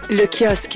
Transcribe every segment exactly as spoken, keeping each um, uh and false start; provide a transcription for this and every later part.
Le kiosque.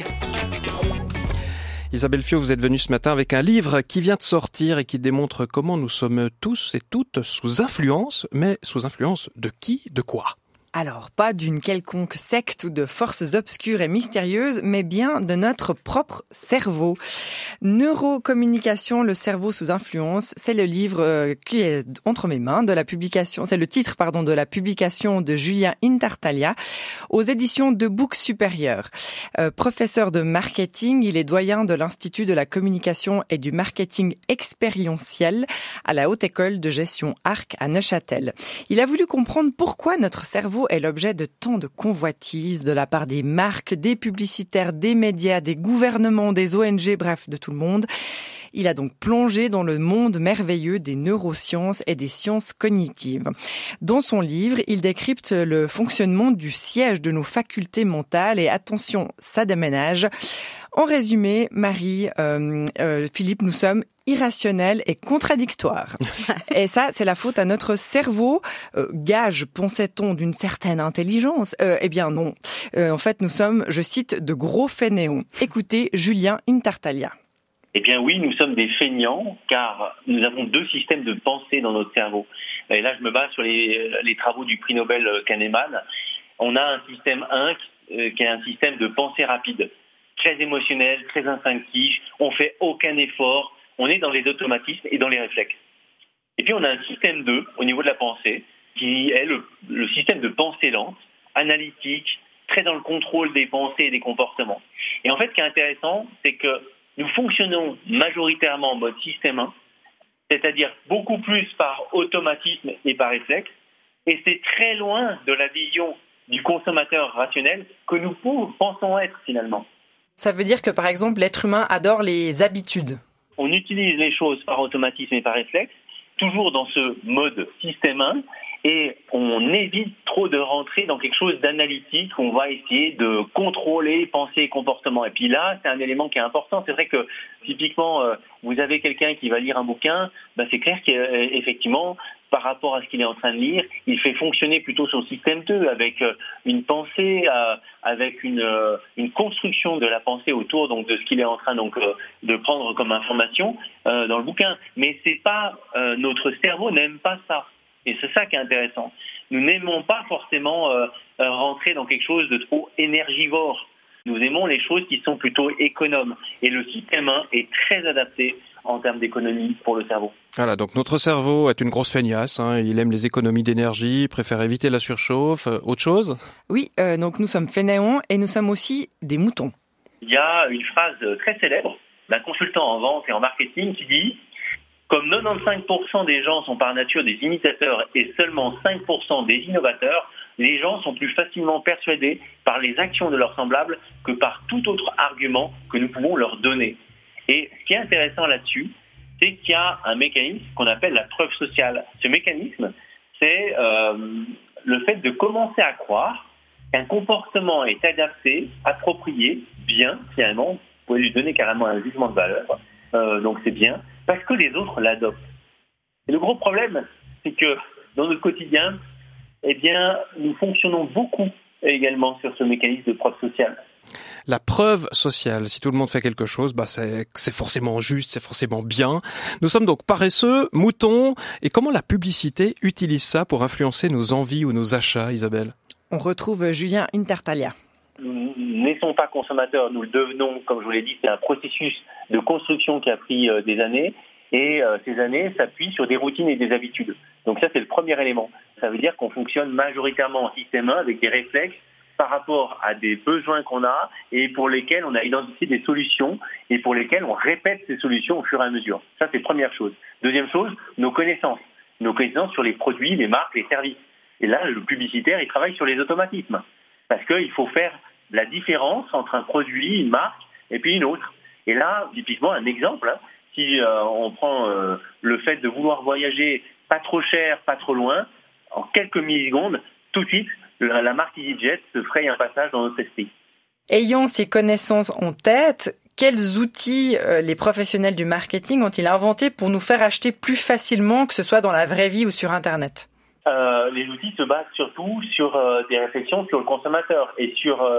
Isabelle Fiot, vous êtes venue ce matin avec un livre qui vient de sortir et qui démontre comment nous sommes tous et toutes sous influence, mais sous influence de qui, de quoi ? Alors, pas d'une quelconque secte ou de forces obscures et mystérieuses, mais bien de notre propre cerveau. Neurocommunication, le cerveau sous influence, c'est le livre qui est entre mes mains de la publication, c'est le titre, pardon, de la publication de Julien Intartaglia aux éditions de Boucs Supérieurs. Euh, professeur de marketing, il est doyen de l'Institut de la communication et du marketing expérientiel à la Haute École de gestion Arc à Neuchâtel. Il a voulu comprendre pourquoi notre cerveau est l'objet de tant de convoitises de la part des marques, des publicitaires, des médias, des gouvernements, des O N G, bref, de tout le monde. Il a donc plongé dans le monde merveilleux des neurosciences et des sciences cognitives. Dans son livre, il décrypte le fonctionnement du siège de nos facultés mentales et attention, ça déménage. En résumé, Marie, euh, euh, Philippe, nous sommes irrationnels et contradictoires. Et ça, c'est la faute à notre cerveau. Euh, gage, pensait-on, d'une certaine intelligence. Euh, eh bien non. Euh, en fait, nous sommes, je cite, de gros fainéants. Écoutez Julien Intartaglia. Eh bien oui, nous sommes des feignants car nous avons deux systèmes de pensée dans notre cerveau. Et là, je me base sur les, les travaux du prix Nobel Kahneman. On a un système un euh, qui est un système de pensée rapide, très émotionnel, très instinctif. On fait aucun effort. On est dans les automatismes et dans les réflexes. Et puis on a un système deux au niveau de la pensée qui est le, le système de pensée lente, analytique, très dans le contrôle des pensées et des comportements. Et en fait, ce qui est intéressant, c'est que nous fonctionnons majoritairement en mode système un, c'est-à-dire beaucoup plus par automatisme et par réflexe, et c'est très loin de la vision du consommateur rationnel que nous pensons être finalement. Ça veut dire que par exemple, l'être humain adore les habitudes. On utilise les choses par automatisme et par réflexe, toujours dans ce mode système un, et on évite trop de rentrer dans quelque chose d'analytique où on va essayer de contrôler pensée et comportement. Et puis là, c'est un élément qui est important. C'est vrai que typiquement, euh, vous avez quelqu'un qui va lire un bouquin, ben c'est clair qu'effectivement, par rapport à ce qu'il est en train de lire, il fait fonctionner plutôt son système deux avec euh, une pensée, euh, avec une, euh, une construction de la pensée autour donc de ce qu'il est en train donc euh, de prendre comme information euh, dans le bouquin. Mais c'est pas euh, notre cerveau n'aime pas ça. Et c'est ça qui est intéressant. Nous n'aimons pas forcément euh, rentrer dans quelque chose de trop énergivore. Nous aimons les choses qui sont plutôt économes. Et le système un est très adapté en termes d'économie pour le cerveau. Voilà, donc notre cerveau est une grosse feignasse. Hein, il aime les économies d'énergie, préfère éviter la surchauffe. Euh, autre chose ? Oui, euh, donc nous sommes fainéants et nous sommes aussi des moutons. Il y a une phrase très célèbre d'un consultant en vente et en marketing qui dit « Comme quatre-vingt-quinze pour cent des gens sont par nature des imitateurs et seulement cinq pour cent des innovateurs, les gens sont plus facilement persuadés par les actions de leurs semblables que par tout autre argument que nous pouvons leur donner. » Et ce qui est intéressant là-dessus, c'est qu'il y a un mécanisme qu'on appelle la preuve sociale. Ce mécanisme, c'est euh, le fait de commencer à croire qu'un comportement est adapté, approprié, bien, finalement, vous pouvez lui donner carrément un jugement de valeur, euh, donc c'est bien, parce que les autres l'adoptent. Et le gros problème, c'est que dans notre quotidien, eh bien, nous fonctionnons beaucoup également sur ce mécanisme de preuve sociale. La preuve sociale, si tout le monde fait quelque chose, bah c'est, c'est forcément juste, c'est forcément bien. Nous sommes donc paresseux, moutons, et comment la publicité utilise ça pour influencer nos envies ou nos achats, Isabelle ? On retrouve Julien Intartaglia. Nous ne naissons pas consommateurs, nous le devenons, comme je vous l'ai dit, c'est un processus de construction qui a pris euh, des années, et euh, ces années s'appuient sur des routines et des habitudes. Donc ça, c'est le premier élément. Ça veut dire qu'on fonctionne majoritairement en système un avec des réflexes par rapport à des besoins qu'on a et pour lesquels on a identifié des solutions et pour lesquels on répète ces solutions au fur et à mesure. Ça, c'est première chose. Deuxième chose, nos connaissances. Nos connaissances sur les produits, les marques, les services. Et là, le publicitaire, il travaille sur les automatismes. Parce qu'il faut faire la différence entre un produit, une marque et puis une autre. Et là, typiquement, un exemple, hein, si euh, on prend euh, le fait de vouloir voyager pas trop cher, pas trop loin, en quelques millisecondes, tout de suite, la, la marque EasyJet se fraye un passage dans notre esprit. Ayant ces connaissances en tête, quels outils euh, les professionnels du marketing ont-ils inventés pour nous faire acheter plus facilement, que ce soit dans la vraie vie ou sur Internet ? euh, Les outils se basent surtout sur euh, des réflexions sur le consommateur et sur euh,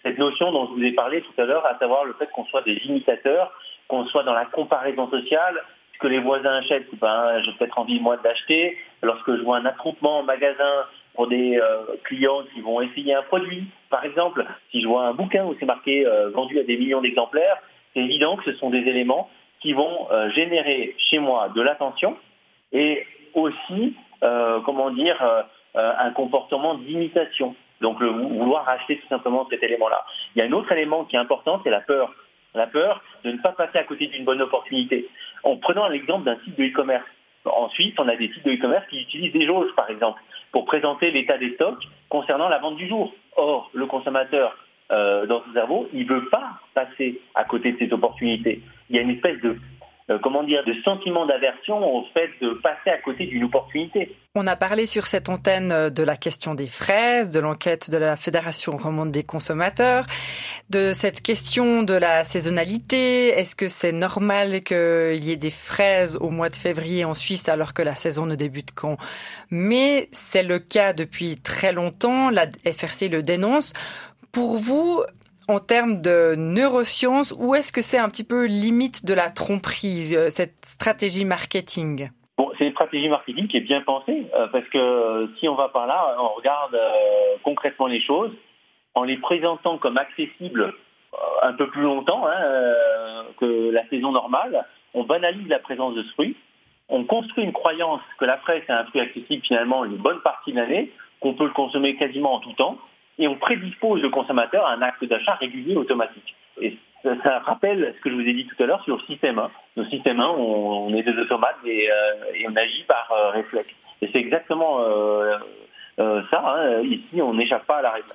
cette notion dont je vous ai parlé tout à l'heure, à savoir le fait qu'on soit des imitateurs, qu'on soit dans la comparaison sociale. Ce que les voisins achètent, ben, j'ai peut-être envie moi de l'acheter. Lorsque je vois un attroupement en magasin pour des euh, clients qui vont essayer un produit, par exemple, si je vois un bouquin où c'est marqué euh, vendu à des millions d'exemplaires, c'est évident que ce sont des éléments qui vont euh, générer chez moi de l'attention et aussi, euh, comment dire, euh, euh, un comportement d'imitation. Donc le vouloir acheter tout simplement cet élément-là. Il y a un autre élément qui est important, c'est la peur. La peur de ne pas passer à côté d'une bonne opportunité. En prenant l'exemple d'un site de e-commerce. En Suisse, on a des sites de e-commerce qui utilisent des jauges, par exemple, pour présenter l'état des stocks concernant la vente du jour. Or, le consommateur, euh, dans son cerveau, il ne veut pas passer à côté de cette opportunité. Il y a une espèce de, euh, comment dire, de sentiment d'aversion au fait de passer à côté d'une opportunité. On a parlé sur cette antenne de la question des fraises, de l'enquête de la Fédération romande des consommateurs, de cette question de la saisonnalité. Est-ce que c'est normal qu'il y ait des fraises au mois de février en Suisse alors que la saison ne débute qu'en mai? C'est le cas depuis très longtemps. La F R C le dénonce. Pour vous, en termes de neurosciences, où est-ce que c'est un petit peu limite de la tromperie, cette stratégie marketing? Bon, c'est une stratégie marketing qui est bien pensée, euh, parce que euh, si on va par là, on regarde euh, concrètement les choses, en les présentant comme accessibles euh, un peu plus longtemps hein, euh, que la saison normale, on banalise la présence de ce fruit, on construit une croyance que la fraise est un fruit accessible finalement une bonne partie de l'année, qu'on peut le consommer quasiment en tout temps, et on prédispose le consommateur à un acte d'achat régulier automatique. Et ça rappelle ce que je vous ai dit tout à l'heure sur le système un. Nos systèmes un, on, on est des automates et, euh, et on agit par euh, réflexe. Et c'est exactement euh, euh, ça. Hein. Ici, on n'échappe pas à la règle.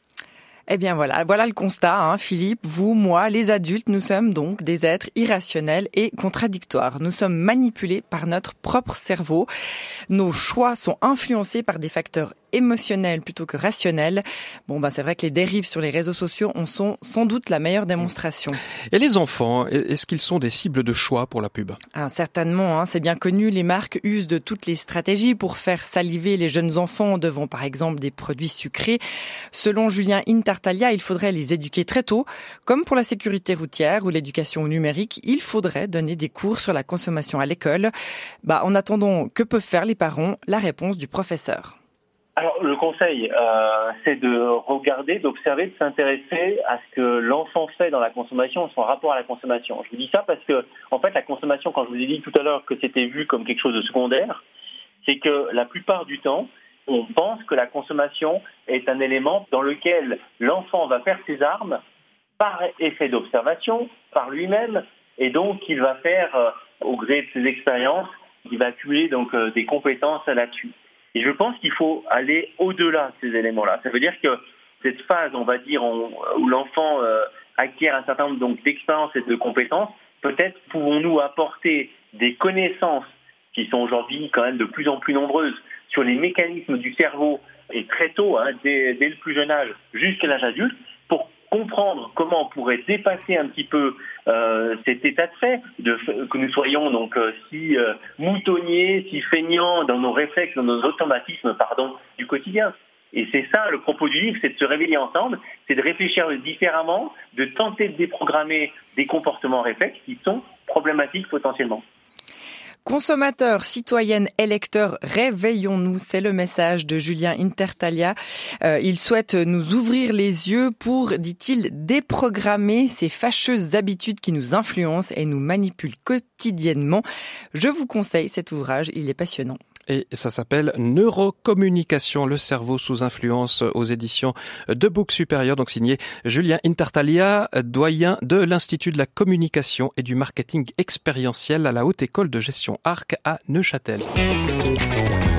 Eh bien voilà, voilà le constat, hein, Philippe. Vous, moi, les adultes, nous sommes donc des êtres irrationnels et contradictoires. Nous sommes manipulés par notre propre cerveau. Nos choix sont influencés par des facteurs émotionnels plutôt que rationnels. Bon, ben c'est vrai que les dérives sur les réseaux sociaux en sont sans doute la meilleure démonstration. Et les enfants, est-ce qu'ils sont des cibles de choix pour la pub? Ah, certainement, hein, c'est bien connu. Les marques usent de toutes les stratégies pour faire saliver les jeunes enfants devant, par exemple, des produits sucrés. Selon Julien Intartaglia, il faudrait les éduquer très tôt. Comme pour la sécurité routière ou l'éducation au numérique, il faudrait donner des cours sur la consommation à l'école. Bah, en attendant, que peuvent faire les parents? La réponse du professeur. Alors, le conseil, euh, c'est de regarder, d'observer, de s'intéresser à ce que l'enfant fait dans la consommation, son rapport à la consommation. Je vous dis ça parce que, en fait, la consommation, quand je vous ai dit tout à l'heure que c'était vu comme quelque chose de secondaire, c'est que la plupart du temps, on pense que la consommation est un élément dans lequel l'enfant va faire ses armes par effet d'observation, par lui-même, et donc il va faire, euh, au gré de ses expériences, il va accumuler donc euh, des compétences là-dessus. Et je pense qu'il faut aller au-delà de ces éléments-là. Ça veut dire que cette phase, on va dire, on, où l'enfant euh, acquiert un certain nombre donc, d'expériences et de compétences, peut-être pouvons-nous apporter des connaissances qui sont aujourd'hui quand même de plus en plus nombreuses sur les mécanismes du cerveau, et très tôt, hein, dès, dès le plus jeune âge, jusqu'à l'âge adulte, pour comprendre comment on pourrait dépasser un petit peu euh, cet état de fait, de, que nous soyons donc euh, si euh, moutonniers, si feignants dans nos réflexes, dans nos automatismes, pardon, du quotidien. Et c'est ça le propos du livre, c'est de se réveiller ensemble, c'est de réfléchir différemment, de tenter de déprogrammer des comportements réflexes qui sont problématiques potentiellement. Consommateurs, citoyennes, électeurs, réveillons-nous, c'est le message de Julien Intartaglia. Euh, il souhaite nous ouvrir les yeux pour, dit-il, déprogrammer ces fâcheuses habitudes qui nous influencent et nous manipulent quotidiennement. Je vous conseille cet ouvrage, il est passionnant. Et ça s'appelle Neurocommunication, le cerveau sous influence aux éditions de Book Supérieur, donc signé Julien Intartaglia, doyen de l'Institut de la communication et du marketing expérientiel à la Haute École de gestion Arc à Neuchâtel.